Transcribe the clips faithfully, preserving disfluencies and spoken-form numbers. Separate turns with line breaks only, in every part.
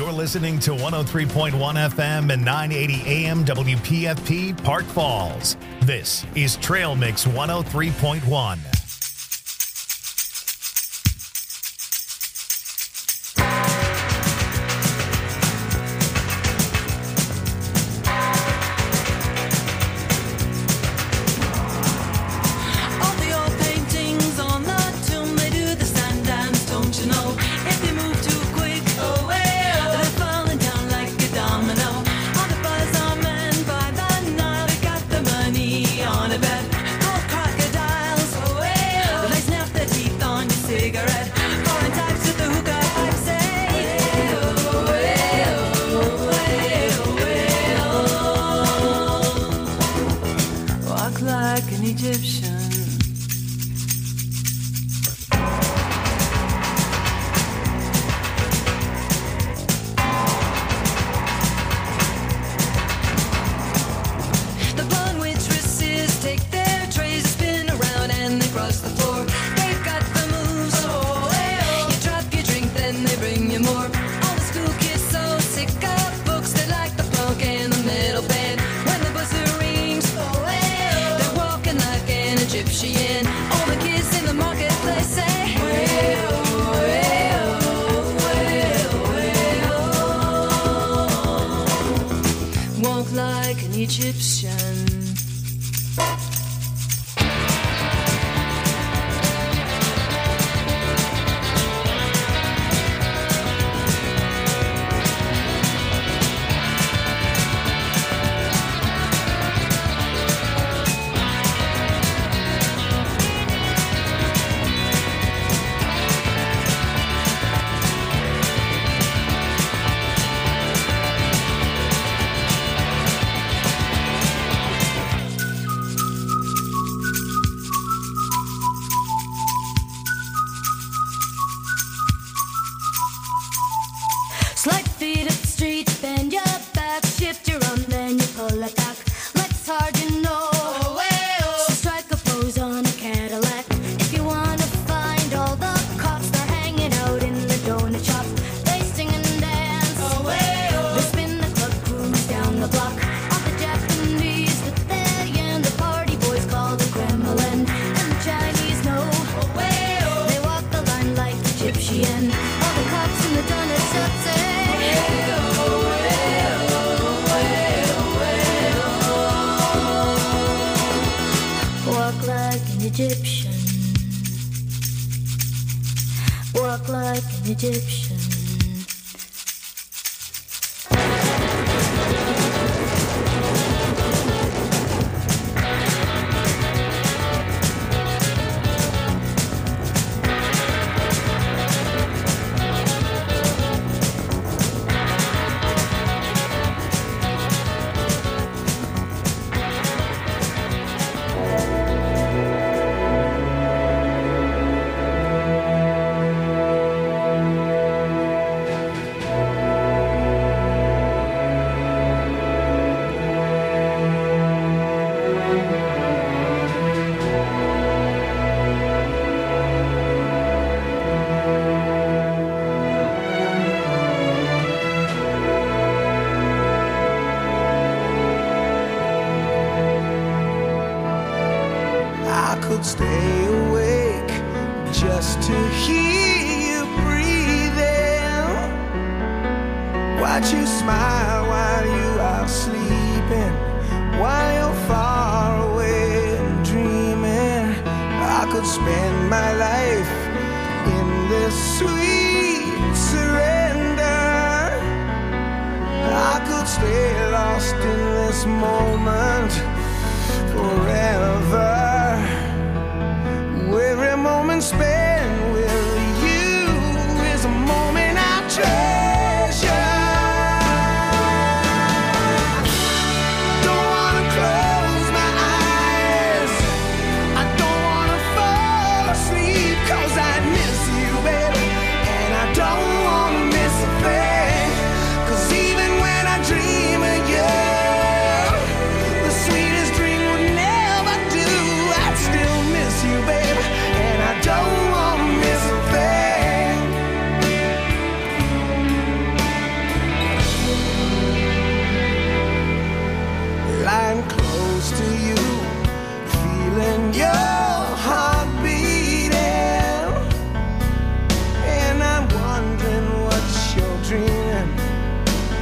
You're listening to one oh three point one F M and nine eighty A M W P F P Park Falls. This is Trail Mix one oh three point one.
Even when I dream of you,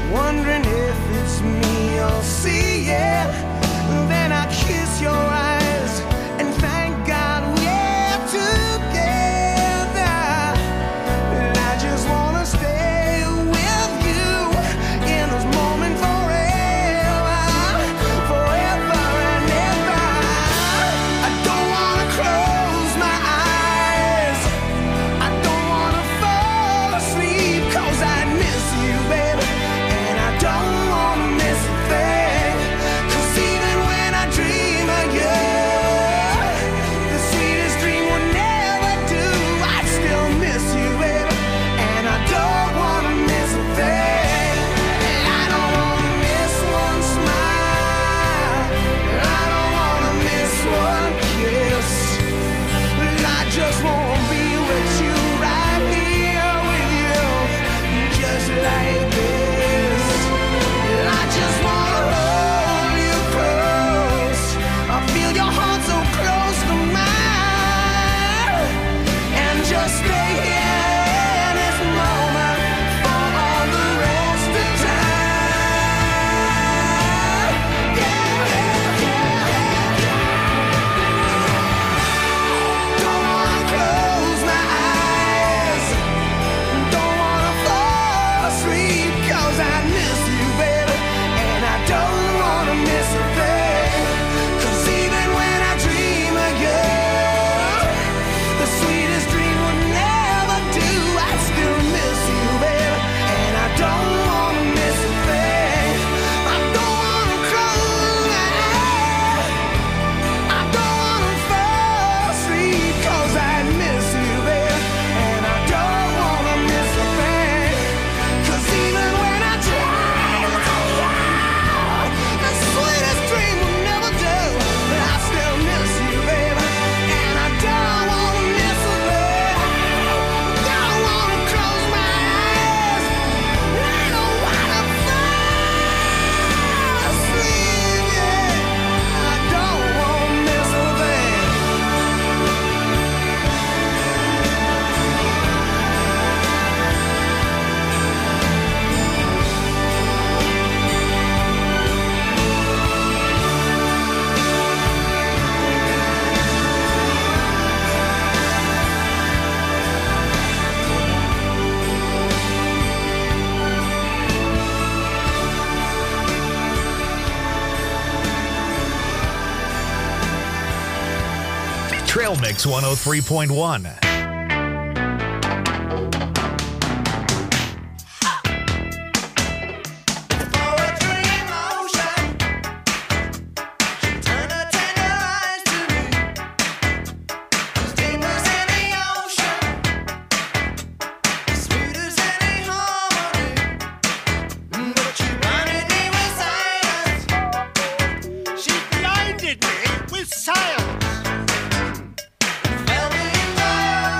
wondering if it's me you'll see, yeah. Then I kiss your eyes and thank God we're together. And I just wanna stay with you in this moment forever, forever and ever. I don't wanna close my eyes, I don't wanna fall asleep, 'cause I miss you, baby, and I don't wanna miss a thing. 'Cause even when I dream of you, the sweetest dream would never do. I still miss you, baby, and I don't wanna miss a thing. I don't wanna miss one smile, I don't wanna miss one kiss. I just wanna be with you, right here with you, just like this. I just wanna hold you close, I feel your heart so close to mine, and just stay here in this moment for all the rest of time. Yeah, yeah, yeah, yeah. Don't wanna close my eyes, don't wanna fall asleep, 'cause I miss you, baby, and I don't wanna miss a thing. 'Cause even when I dream of you, the sweetest dream would never do. I still miss you, baby, and I don't wanna miss a thing. I don't wanna close my eyes, I don't wanna fall asleep, 'cause I miss you, baby, and I don't wanna miss a thing. 'Cause even when I dream of you, the sweetest dream will never do. But I still miss you, baby, and I don't wanna miss a thing. Don't wanna close my eyes, I don't wanna fall asleep, yeah. I don't wanna miss a thing.
Trail Mix one oh three point one.
Poetry in motion, turn a tender eyes to me. Steamers in the ocean, sweet as any harmony. But you blinded me with silence.
She blinded me with silence.
Fell me in love.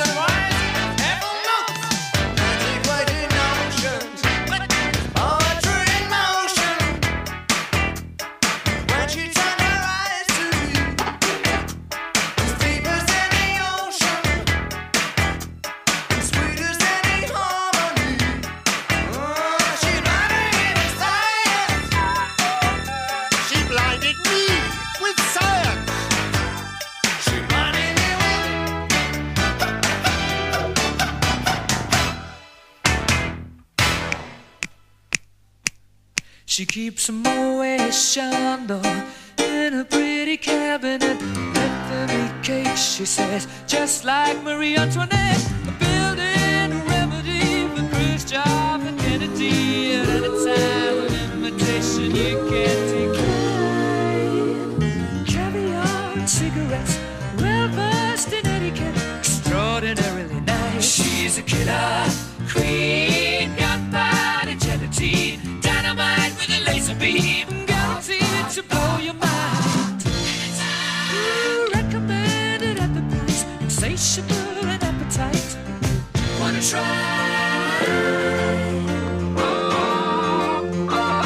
She keeps a Moet Chandon in a pretty cabinet. Let them eat cake, she says, just like Marie Antoinette. Building a remedy for Khrushchev and Kennedy. At any time, an invitation you can't decline. Caviar and cigarettes, well versed in etiquette, extraordinarily nice. She's a killer queen, gunpowder gelatine. Dynamite with a laser beam, guaranteed to blow your mind. Ooh, recommended at the price, insatiable and appetite. Wanna try? Oh, oh,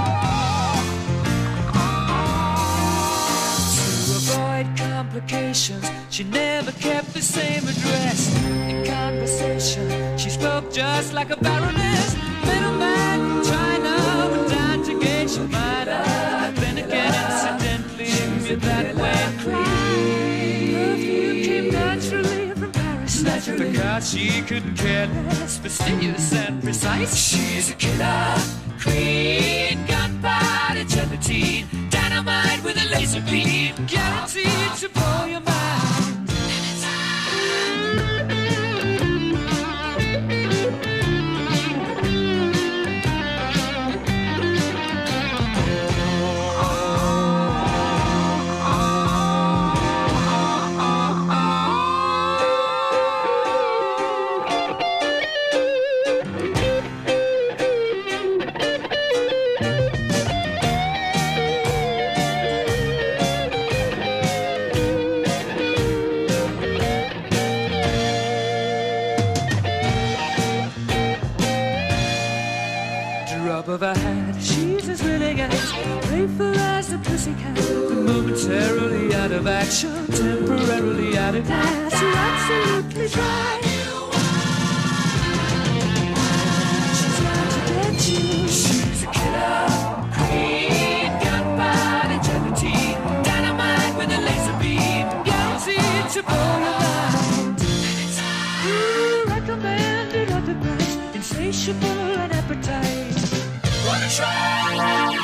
oh. To avoid complications, she never kept the same address. In conversation, she spoke just like a baroness. Middleman from China went down to gauge your might have been again incidentally with that way. Perfume came naturally from Paris, naturally, because she couldn't care less, fastidious and precise. She's a killer queen, gunpowder gelatine, dynamite with a laser beam, guaranteed to blow your mind. Of her hat, she's as willing as playful as the pussycat, but momentarily out of action, temporarily out of gas. You're absolutely dry. She's out to get you. She's a killer queen, gunpowder gelatine, dynamite with a laser beam, guaranteed to blow your mind. Ooh, recommended at the price, insatiable and appetite. Wanna try?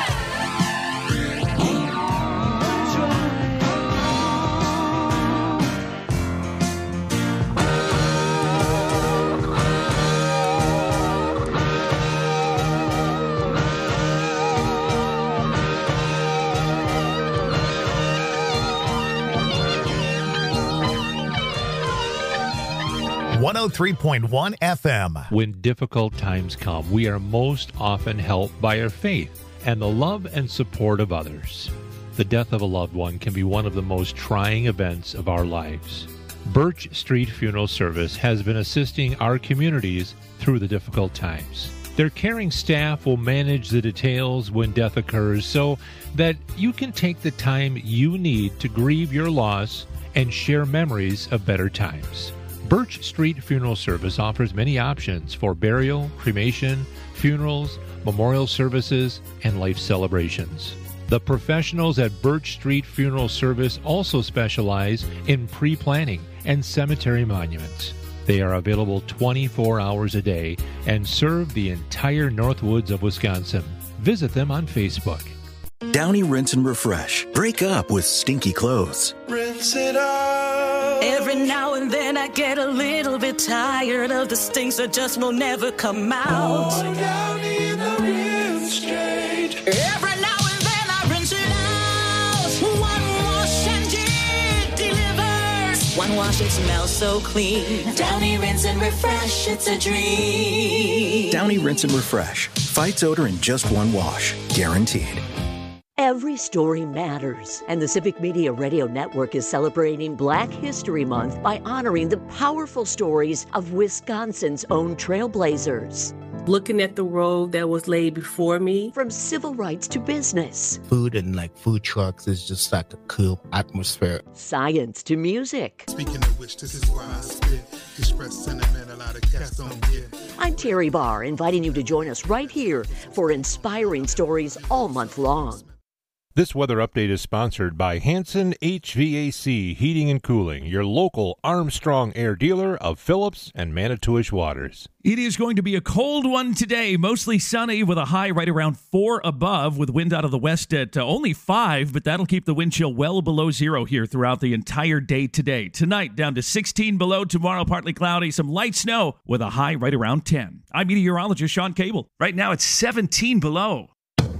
one oh three point one F M.
When difficult times come, we are most often helped by our faith and the love and support of others. The death of a loved one can be one of the most trying events of our lives. Birch Street Funeral Service has been assisting our communities through the difficult times. Their caring staff will manage the details when death occurs so that you can take the time you need to grieve your loss and share memories of better times. Birch Street Funeral Service offers many options for burial, cremation, funerals, memorial services, and life celebrations. The professionals at Birch Street Funeral Service also specialize in pre-planning and cemetery monuments. They are available twenty-four hours a day and serve the entire Northwoods of Wisconsin. Visit them on Facebook.
Downy Rinse and Refresh. Break up with stinky clothes.
Rinse it out.
Every now and then I get a little bit tired of the stinks that just will never come out.
Oh, Downy in the rinse straight.
Every now and then I rinse it out. One wash and it delivers. One wash, it smells so clean. Downy Rinse and Refresh, it's a dream.
Downy Rinse and Refresh. Fights odor in just one wash. Guaranteed.
At Every story matters, and the Civic Media Radio Network is celebrating Black History Month by honoring the powerful stories of Wisconsin's own trailblazers.
Looking at the road that was laid before me.
From civil rights to business.
Food and like food trucks is just like a cool atmosphere.
Science to music.
Speaking of which, this is why I spit. Express sentiment a lot of cats don't get.
I'm Terry Barr, inviting you to join us right here for inspiring stories all month long.
This weather update is sponsored by Hanson H V A C Heating and Cooling, your local Armstrong Air dealer of Phillips and Manitowish waters.
It is going to be a cold one today, mostly sunny with a high right around four above, with wind out of the west at uh, only five, but that'll keep the wind chill well below zero here throughout the entire day today. Tonight, down to sixteen below, tomorrow partly cloudy, some light snow with a high right around ten. I'm meteorologist Sean Cable. Right now it's seventeen below.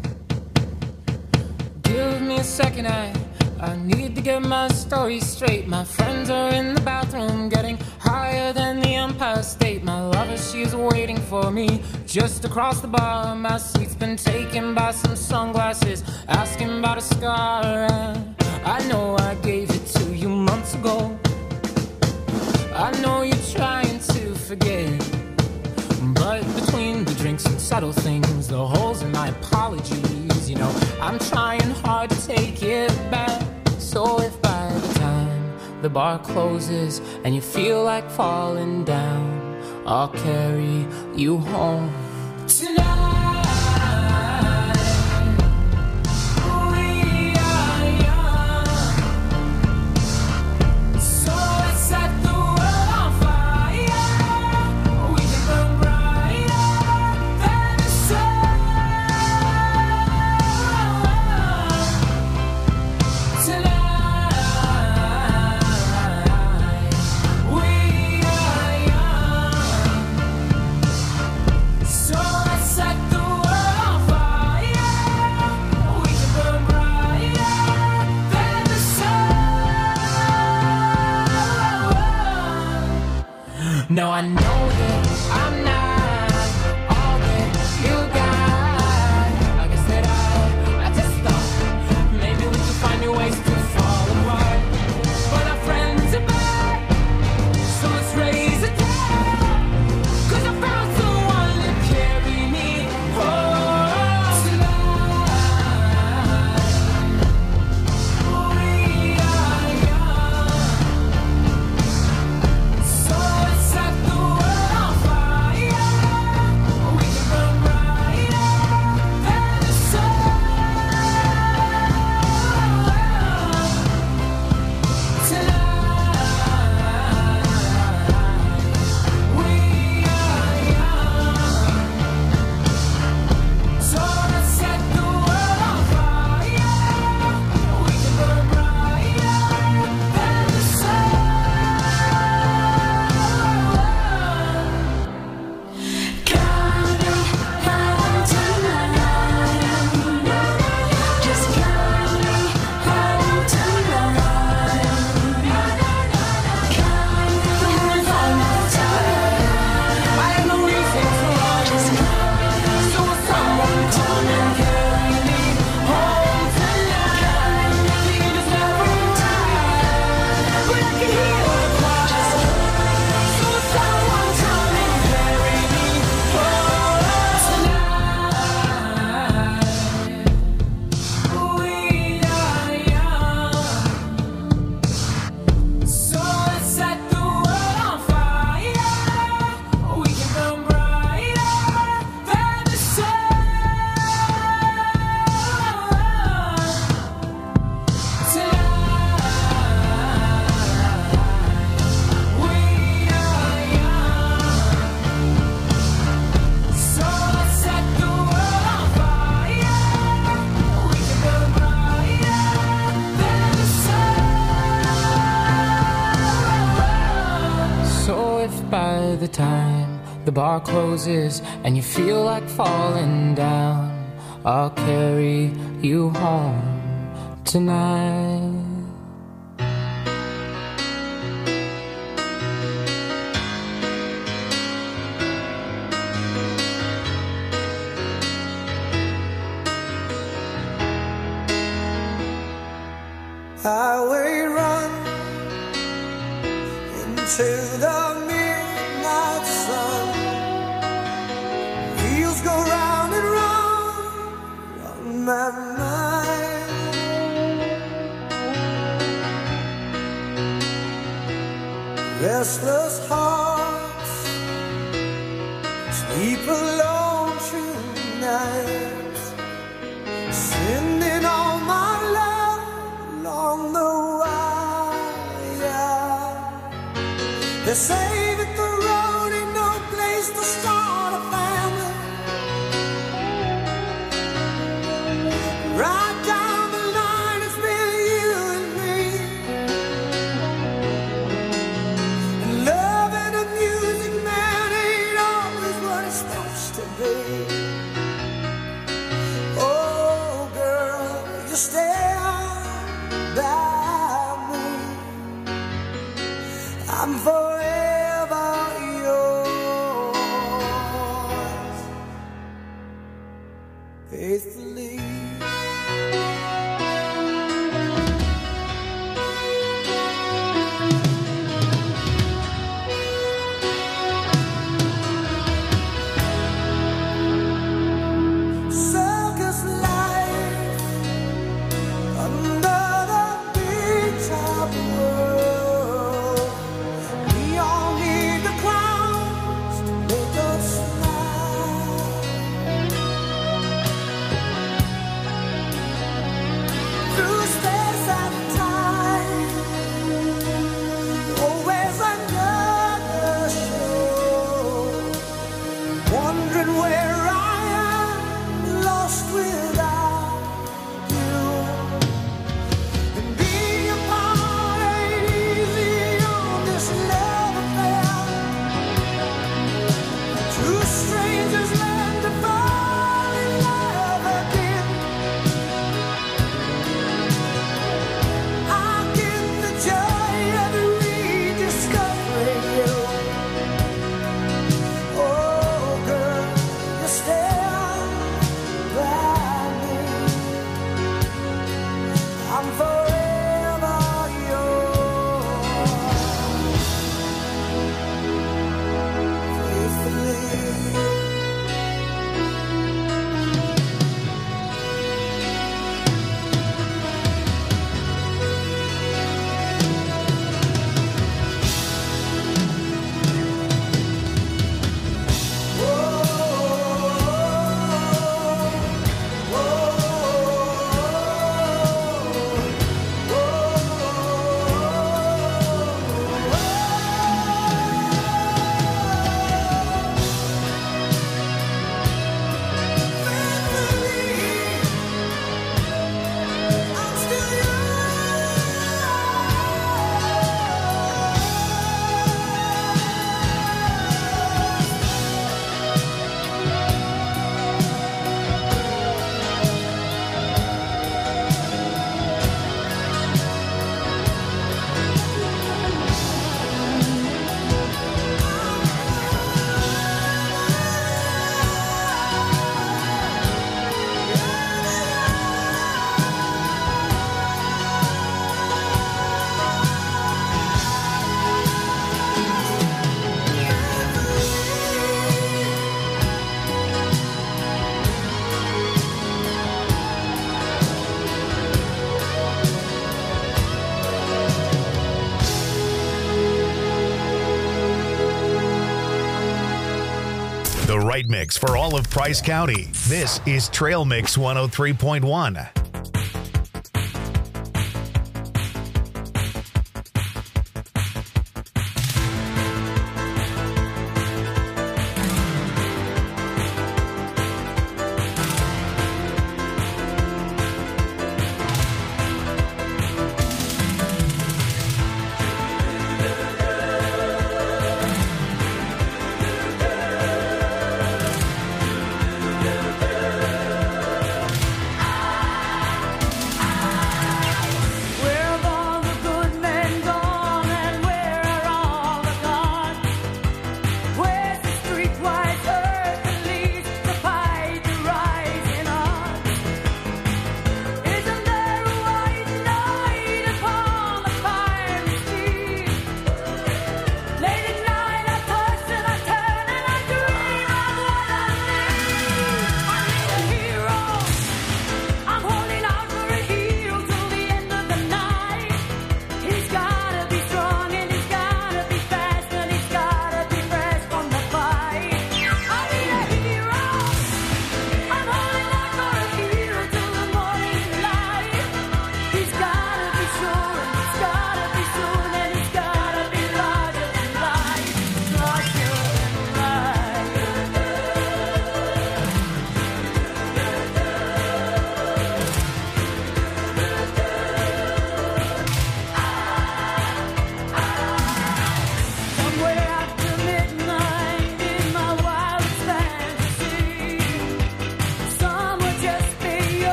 Give me a second, I, I need to get my story straight. My friends are in the bathroom getting higher than the Empire State. My lover, she's waiting for me just across the bar. My seat's been taken by some sunglasses, asking about a scar. And I know I gave it to you months ago. I know you're trying to forget, but between the drinks and subtle things, the holes in my apologies, you know, I'm trying hard to take it back. So if by the time the bar closes and you feel like falling down, I'll carry you home tonight. Now I know that I'm not all that you got. I guess that I, I just thought maybe we could find new ways to fall apart. But our friends are back, so let's raise a toast. 'Cause I found someone to carry me home tonight. We are young, so let's set the world on fire. We can burn brighter than the sun tonight. We are young, so let's set the world on fire. We can burn brighter than the sun. Count it home tonight. Just count it home tonight. Count it home tonight. I have no reason to run. So someone come and carry me home tonight. The end is never right, but I can hear the cry. So someone come and carry me home tonight. We are young, so let's set the world on fire. We can burn brighter than the sun tonight. We are young, so let's set the world on fire. We can burn brighter than the sun. So if by the time the bar closes and you feel like falling down, I'll carry you home tonight.
restless hearts sleep alone through nights, sending all my love along the wire. They say that the road ain't no place to start a family. Right down the line, it's been you and me. And loving and music, man, ain't always what it's supposed to be. Oh, girl, you stand by me. I'm forever yours, faithfully. Circus life under the big top world. We all need the clowns to make us smile. Through space and time, always another show. Wondering where I am, lost without you. And being apart ain't easy on this love affair. Two strangers learn to fall in love again. I'll get the joy of rediscovering you. Oh, girl, you stand by me. I'm forever yours, faithfully.
The right mix for all of Price County. This is Trail Mix one oh three point one.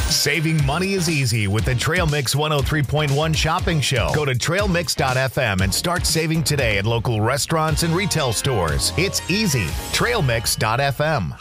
Saving money is easy with the Trail Mix one oh three point one shopping show. Go to trail mix dot f m and start saving today at local restaurants and retail stores. It's easy. trail mix dot f m.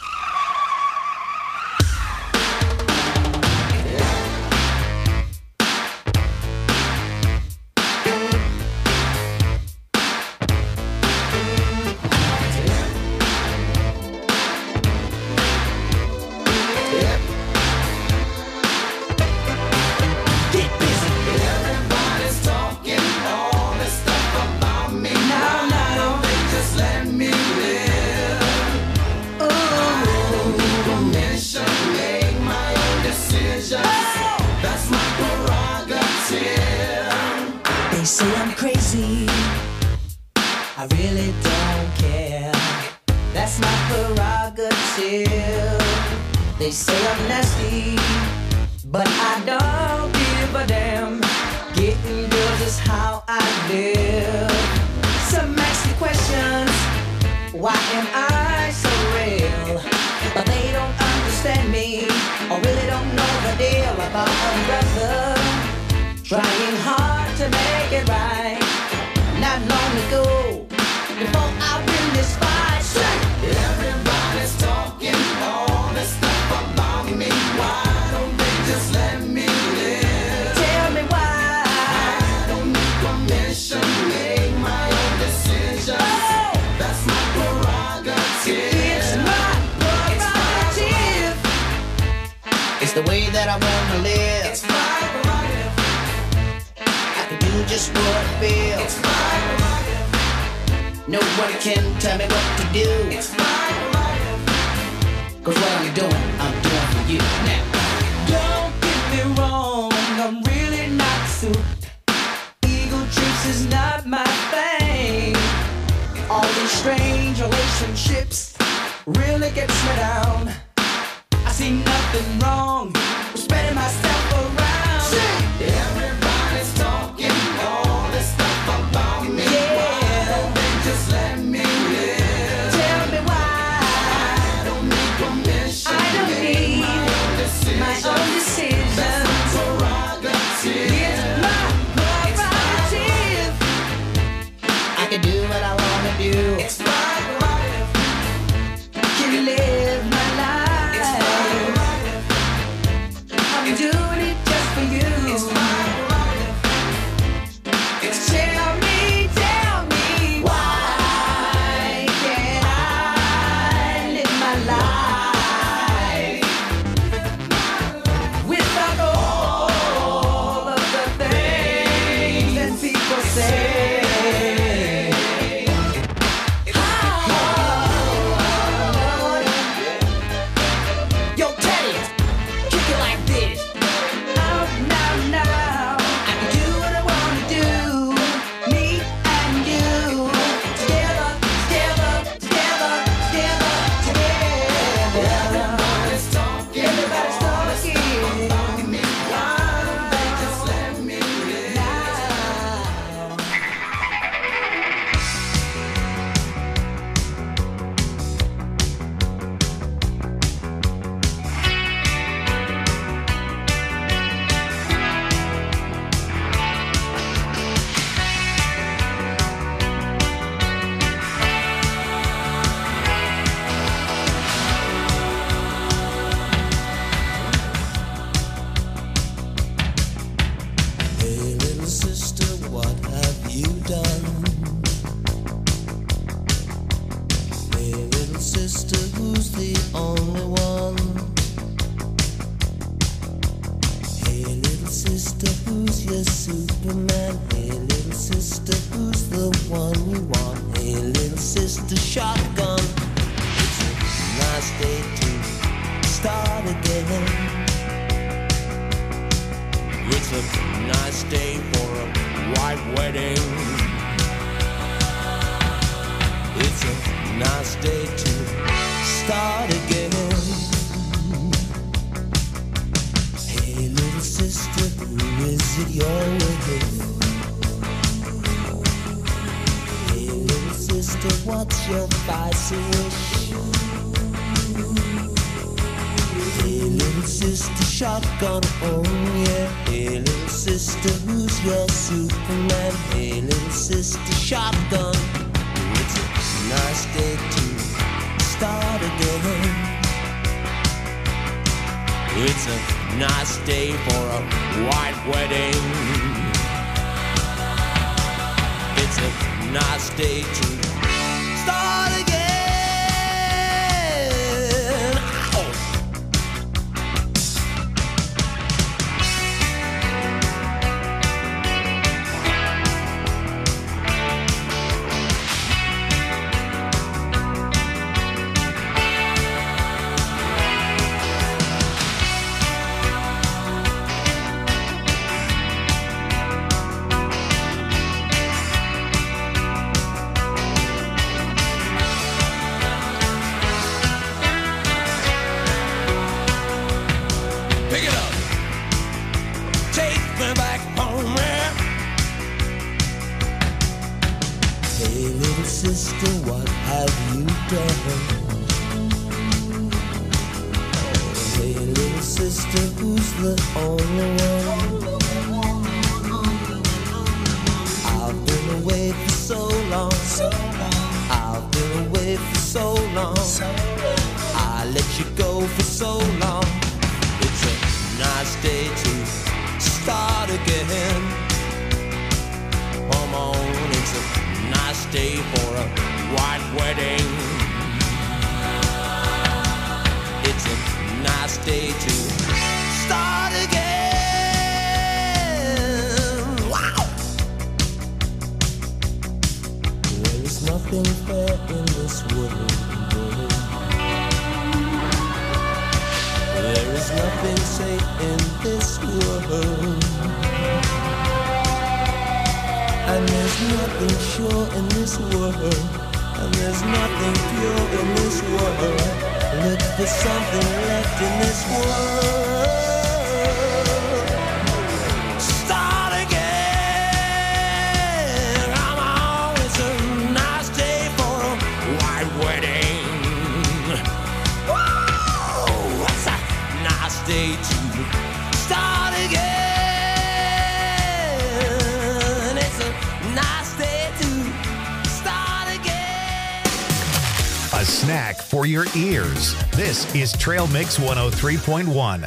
They say I'm nasty, but I don't give a damn. Getting girls is how I live. Some ask me questions, why am I so real? But they don't understand me, or really don't know the deal about a brother trying hard to make it right. Not long ago, before I win this fight, say, everybody's talking all this stuff. Why don't they just let me live? Tell me why. I don't need permission, make my own decisions. Oh. That's my prerogative. It's my prerogative. It's, it's the way that I wanna live. It's my prerogative. I can do just what I feel. It's my prerogative. No one can tell me what to do. It's my prerogative. Cause what I'm doing, I'm doing for you now. Don't get me wrong, I'm really not suited. Ego trips is not my thing. All these strange relationships really gets me down. I see nothing wrong with spreading myself around. See, everybody's talking all this stuff about me. Yeah. Why don't they just let me live? Tell me why. I don't need permission. I don't need my own decision. My own decision. That's my prerogative. It's my prerogative. I can do what I wanna do. It's my prerogative. Can live my life. It's my prerogative. I'm doing it just for you. It's my prerogative. It's tell me, tell me why can't I live my life without all of the things that people say? Yo, Teddy, kick it like this. Now, now, now, I can do what I wanna do. Me and you, together, together, together, together, together. Everybody's talking, everybody's talking about me. Why don't they just let me live now?
Hey, little sister, what have you done? Hey, little sister, who's the only one? Hey, little sister, who's your Superman? Hey, little sister, who's the one you want? Hey, little sister, shotgun. It's a nice day to start again. It's a nice day for a white wedding. It's a nice day to start again. Hey, little sister, who is it you're with? Hey, little sister, what's your vice wish? Hey, little sister, sister shotgun, oh yeah. Hey little sister, who's your Superman? Hey little sister shotgun. It's a nice day to start again. It's a nice day for a white wedding. It's a nice day to start again. Sister, what have you done? Hey, little sister, who's the only one? I've been away for so long. I've been away for so long. I let you go for so long. It's a nice day to start again. Come on, it's a nice day for a white wedding. It's a nice day to start again. Wow! There is nothing fair in this world. There is nothing safe in this world. And there's nothing sure in this world. And there's nothing pure in this world. Look for something left in this world. Start again. Come on, it's a nice day for a white wedding. Whoa, it's a nice day to start again.
A snack for your ears. This is Trail Mix one oh three point one.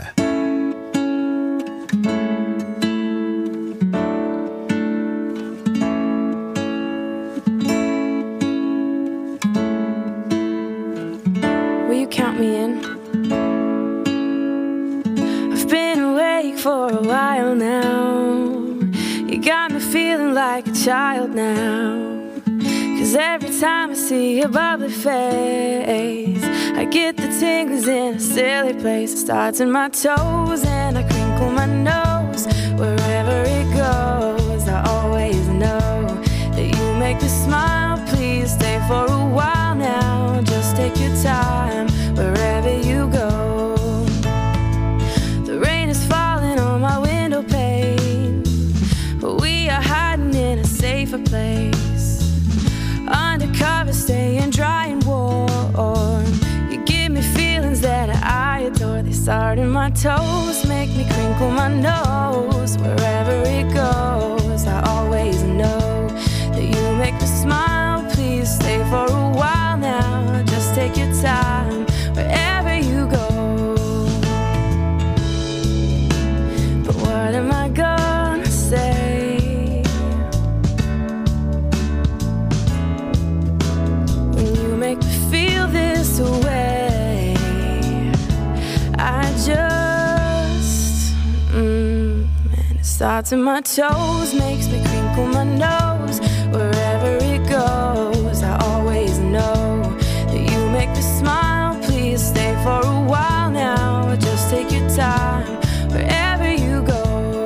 Will you count me in? I've been awake for a while now. You got me feeling like a child now. Cause every time I see your bubbly face, I get the tingles in a silly place. It starts in my toes and I crinkle my nose. Wherever it goes, I always know that you make me smile. Please stay for a while now. Just take your time wherever you go. The rain is falling on my window pane, but we are hiding in a safer place. Undercover, staying dry and warm. You give me feelings that I adore. They start in my toes, make me crinkle my nose. Wherever it goes, I always know that you make me smile. Please stay for a while now. Just take your time wherever you go. But what am I gonna say? Make me feel this way. I just mm, and it starts in my toes, makes me crinkle my nose. Wherever it goes, I always know that you make me smile. Please stay for a while now. Just take your time wherever you go.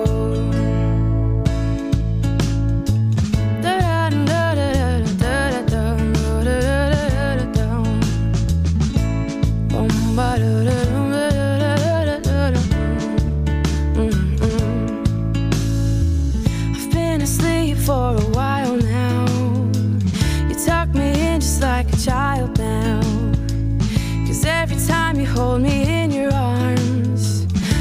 I've been asleep for a while now. You tuck me in just like a child now. Cause every time you hold me in your arms,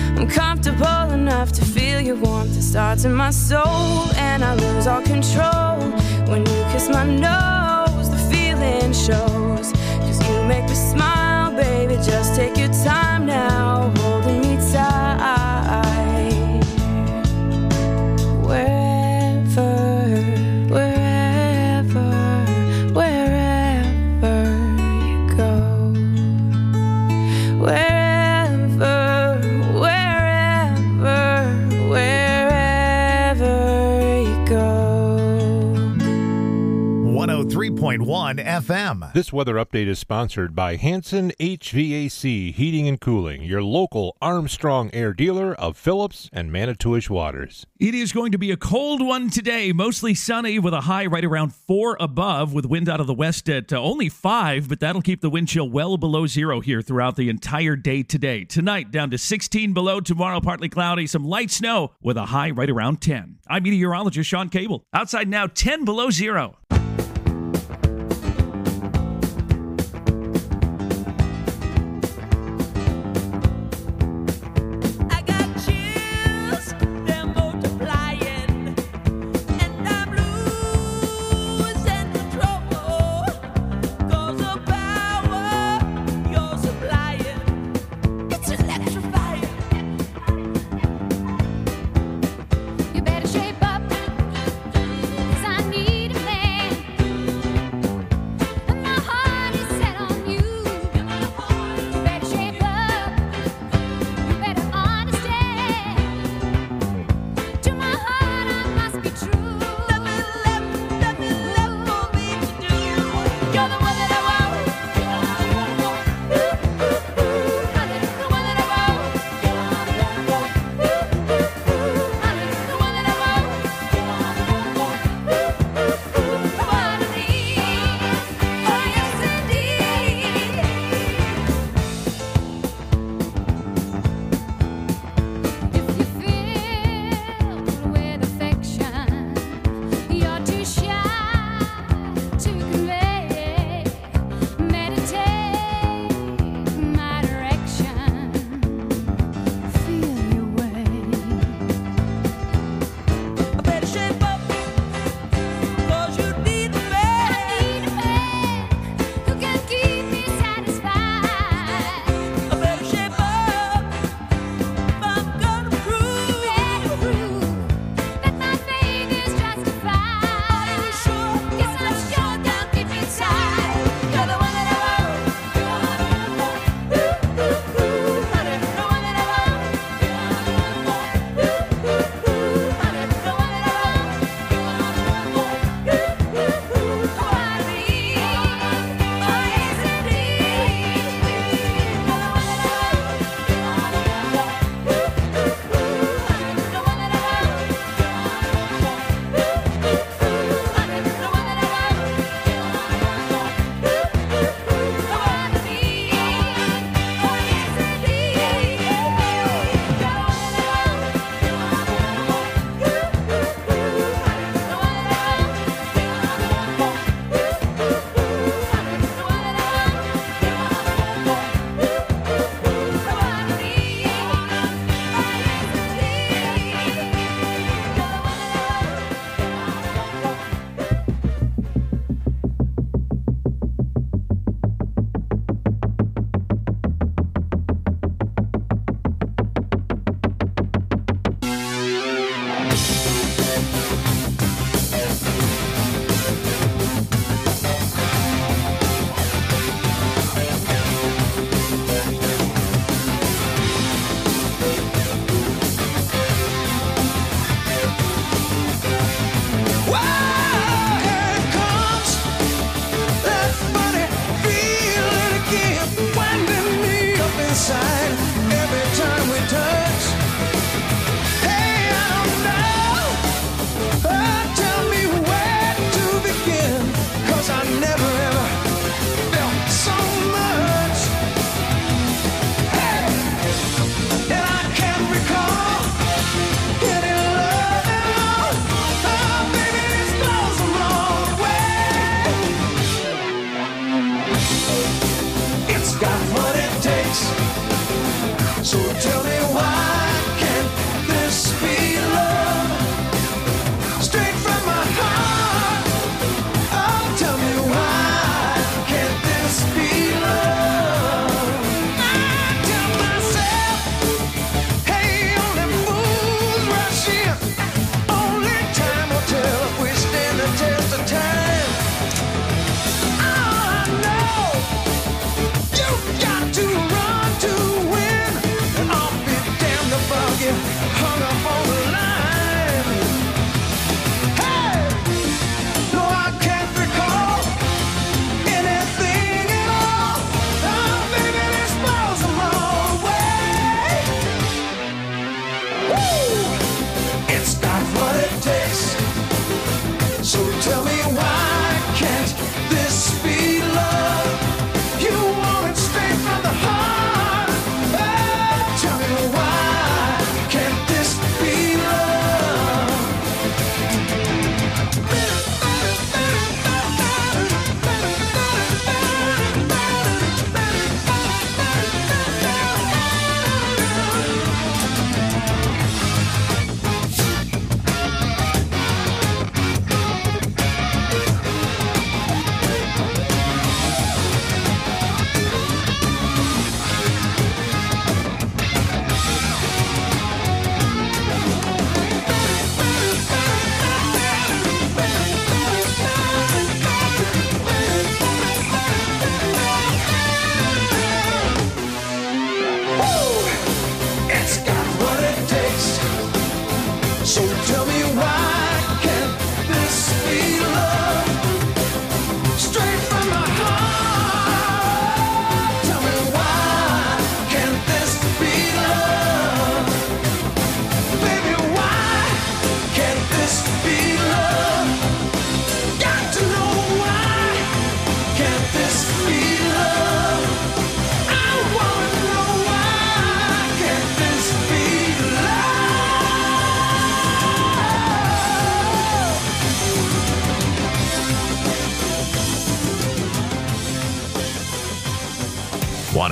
feel your warmth, it starts in my soul, and I lose all control. When you kiss my nose, the feeling shows. Cause you make me smile, baby, just take your time now, holding me tight. Wherever, wherever, wherever you go. Wherever, wherever, wherever you go.
one oh three point one F M.
This weather update is sponsored by Hanson H V A C Heating and Cooling, your local Armstrong Air dealer of Phillips and Manitowish Waters.
It is going to be a cold one today, mostly sunny with a high right around four above, with wind out of the west at uh, only five, but that'll keep the wind chill well below zero here throughout the entire day today. Tonight, down to sixteen below. Tomorrow, partly cloudy, some light snow with a high right around ten. I'm meteorologist Sean Cable. Outside now, ten below zero.
You better shape up, 'cause I need a man.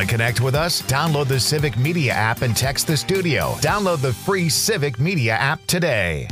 to connect with us? Download the Civic Media app and text the studio. Download the free Civic Media app today.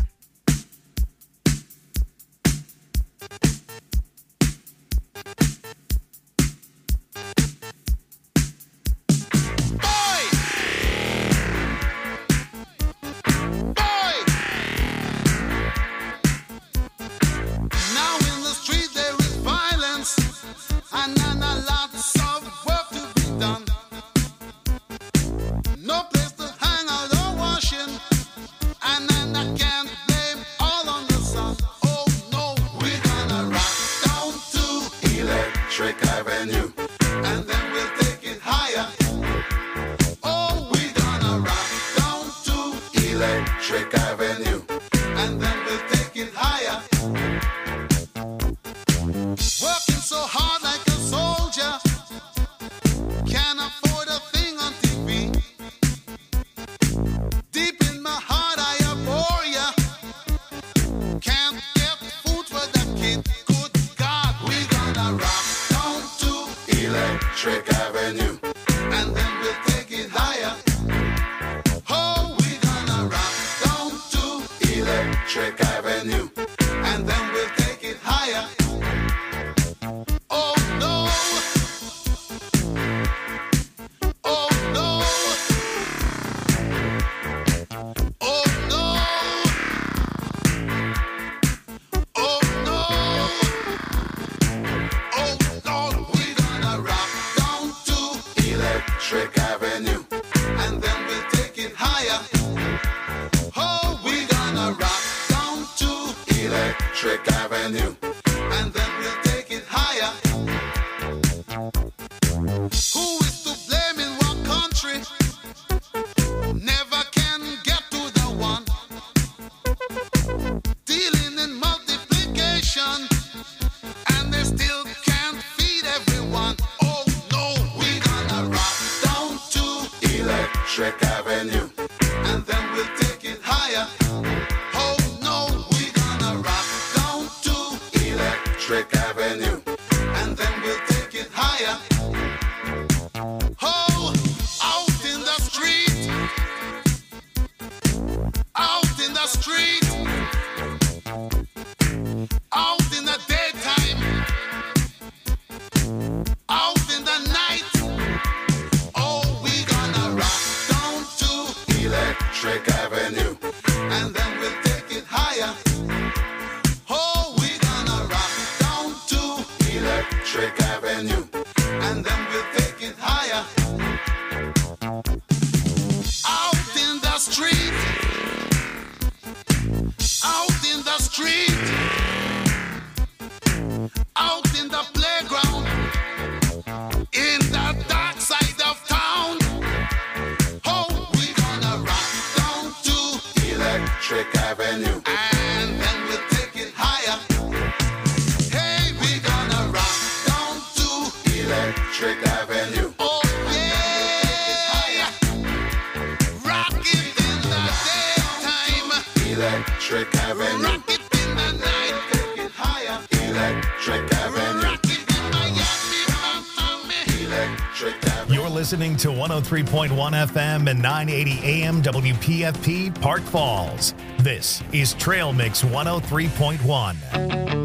Listening to one oh three point one F M and nine eighty A M W P F P Park Falls. This is Trail Mix one oh three point one.